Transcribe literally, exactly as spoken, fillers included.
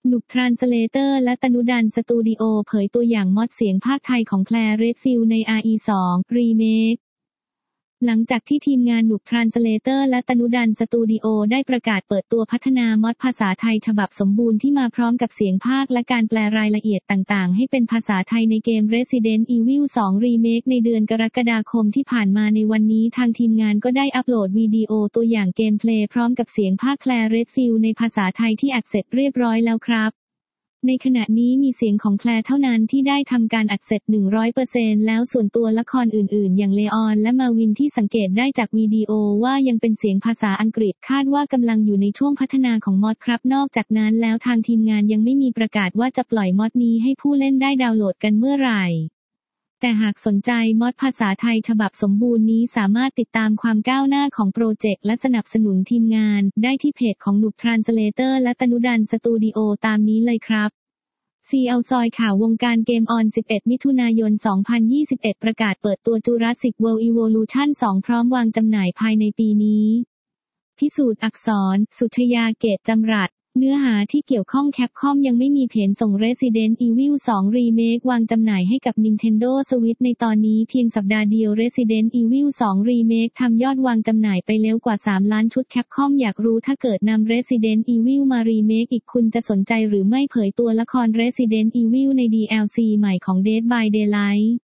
หนุกทรานสเลเตอร์และตนุดันสตูดิโอเผยตัวอย่างมอดเสียงภาคไทยของแคลร์เรดฟิลด์ใน อาร์ อี สอง Remake หลังจากที่ทีมงานหนุกทรานสเลเตอร์และตนุดันสตูดิโอได้ประกาศเปิดตัวพัฒนามอดภาษาไทยฉบับสมบูรณ์ที่มาพร้อมกับเสียงภาคและการแปลรายละเอียดต่างๆให้เป็นภาษาไทยในเกม Resident Evil สอง Remake ในเดือนกรกฎาคมที่ผ่านมาในวันนี้ทางทีมงานก็ได้อัปโหลดวิดีโอตัวอย่างเกมเพลย์พร้อมกับเสียงภาคแคลร์เรดฟิลด์ในภาษาไทยที่อัดเสร็จเรียบร้อยแล้วครับในขณะนี้มีเสียงของแคลร์เท่านั้นที่ได้ทำการอัดเสร็จ หนึ่งร้อยเปอร์เซ็นต์ แล้วส่วนตัวละครอื่นๆอย่างเลออนและมาวินที่สังเกตได้จากวิดีโอว่ายังเป็นเสียงภาษาอังกฤษคาดว่ากำลังอยู่ในช่วงพัฒนาของมอดครับนอกจากนั้นแล้วทางทีมงานยังไม่มีประกาศว่าจะปล่อยมอดนี้ให้ผู้เล่นได้ดาวน์โหลดกันเมื่อไหร่แต่หากสนใจมอดภาษาไทยฉบับสมบูรณ์นี้สามารถติดตามความก้าวหน้าของโปรเจกต์และสนับสนุนทีมงานได้ที่เพจของหนุกทรานสเลเตอร์และตนุดันสตูดิโอตามนี้เลยครับซีเอาซอยข่าววงการเกมออนสิบเอ็ดมิถุนายนสองพันยี่สิบเอ็ดประกาศเปิดตัว Jurassic World Evolution สองพร้อมวางจำหน่ายภายในปีนี้พิสูจน์อักษรสุชยาเกตจำรัดเนื้อหาที่เกี่ยวข้องแคปคอมยังไม่มีแผนส่ง Resident Evil สอง Remake วางจำหน่ายให้กับ Nintendo Switch ในตอนนี้เพียงสัปดาห์เดียว Resident Evil สอง Remake ทำยอดวางจำหน่ายไปแล้วกว่าสามล้านชุดแคปคอมอยากรู้ถ้าเกิดนำ Resident Evil มา Remake อีกคุณจะสนใจหรือไม่เผยตัวละคร Resident Evil ใน ดี แอล ซี ใหม่ของ Dead by Daylight